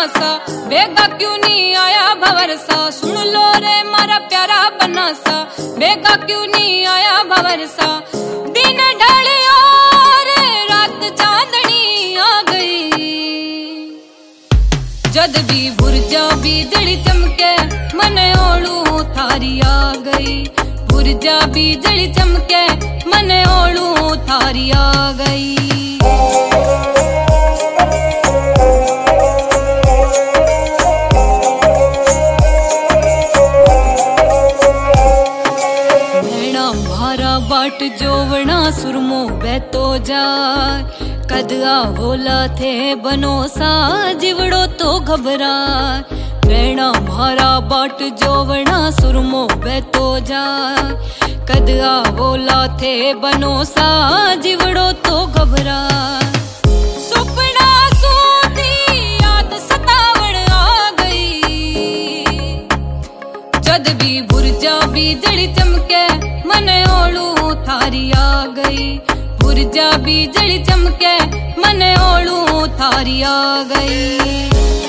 बनासा, बेगा क्यों नहीं आया भंवरसा। सुन लो रे मारा प्यारा बनासा, बेगा क्यों नहीं आया भंवरसा। दिन ढलिया रे रात चांदनी आ गई, जद भी बुरजा बिजली चमके मन ओलू थारी आ गई। बुरजा बिजली चमके मन ओलू थारी आ गई। बाट जोवना सुरमो बहतो जाए, कद आवोला थे बनो सा जिवड़ो तो घबराए। रहना मारा बाट जोवना सुरमो बहतो जाए, कद आवोला थे बनो सा जिवड़ो तो घबराए। सुपना सूती याद सतावण आ गई, जद भी बुरजा बिजली चमके मन ओलू थारी आ गई। बुरजा बिजली चमके मन ओलू थारी आ गई।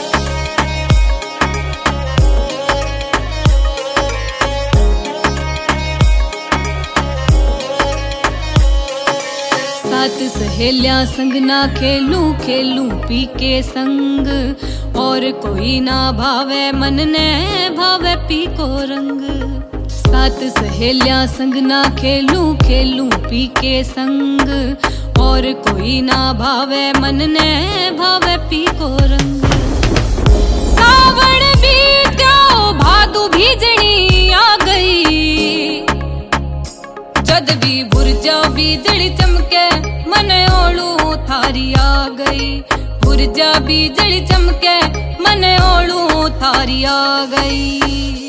सात सहेलियां संग ना खेलूं खेलूं पी के संग, और कोई ना भावे मन ने भावे पी को रंग। सात सहेलियां संग ना खेलूं खेलूं पी के संग, और कोई ना भावे मन ने भावे पी को रंग। सावण बीत्यो भादु भीजणी आ गई, जद भी बुरजा बिजली चमके मन ओलू थारी आ गई। बुरजा बिजली चमके मन ओलू थारी आ गई।